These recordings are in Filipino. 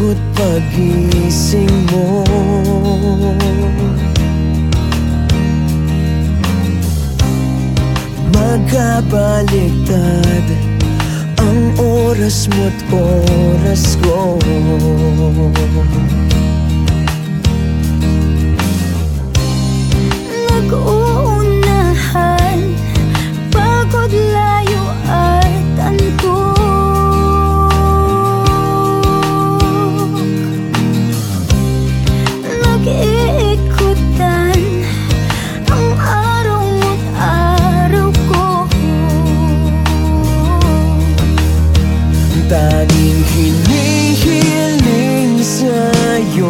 ikot pagising mo. Magkabaliktad ang oras mo't oras ko. Nag-uunahan, pagod, layo at antok. Nag-iikutan ang araw mo't araw ko. Tanging hinihiling sa'yo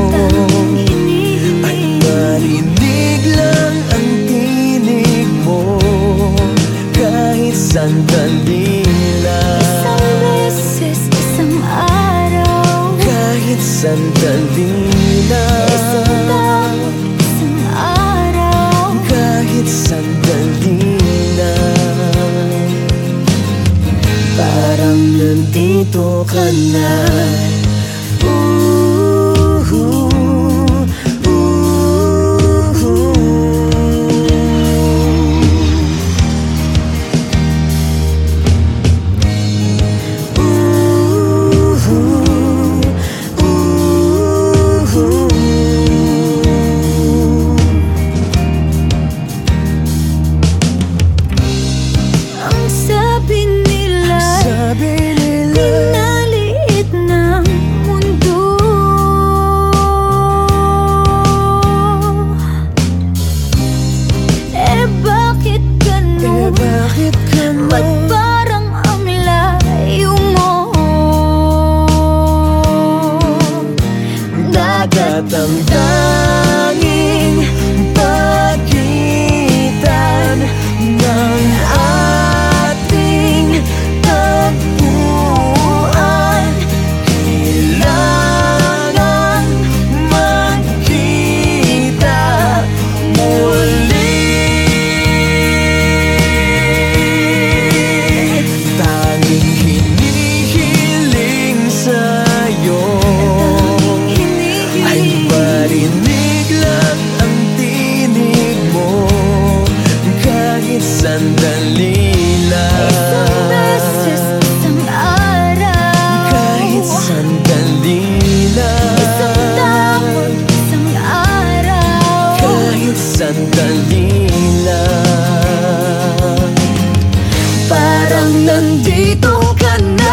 ay marinig lang ang tinig mo, kahit sandali lang. Isang beses, isang araw, kahit sandali lang. isang taon, isang araw, kahit sandali lang. Parang nandito ka na. pinaliit ng mundo. Bakit ganun? Ba't parang ang layo mo? Dagat ang tanging pagitan ng ating tagpuan. Kailangan magkita muli. Tanging hinihiling sa'yo ay marinig lang ang tinig mo, kahit sandali lang. Isang beses, isang araw, kahit sandali lang. isang taon, isang araw, kahit sandali lang. Parang nandito ka na.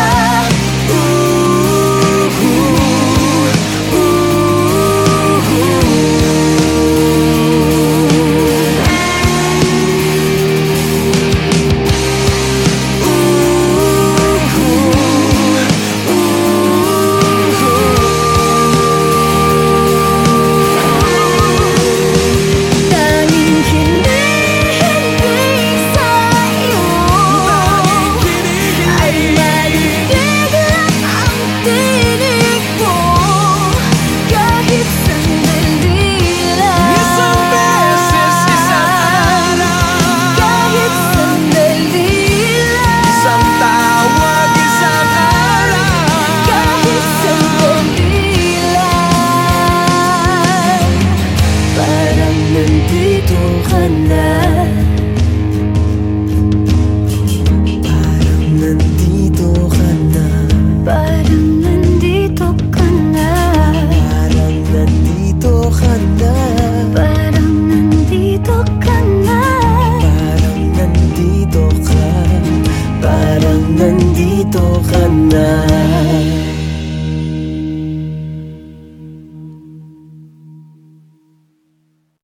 tanging hinihiling sa'yo ay marinig lang ang tinig mo, kahit sandali lang. Isang beses, isang araw, Kahit sandali lang. isang tawag, isang araw. Kahit sandali lang. Parang nandito ka na. Parang nandito ka na. Parang nandito ka na. Parang nandito ka na. Parang nandito ka na. Parang nandito ka. Parang nandito ka na.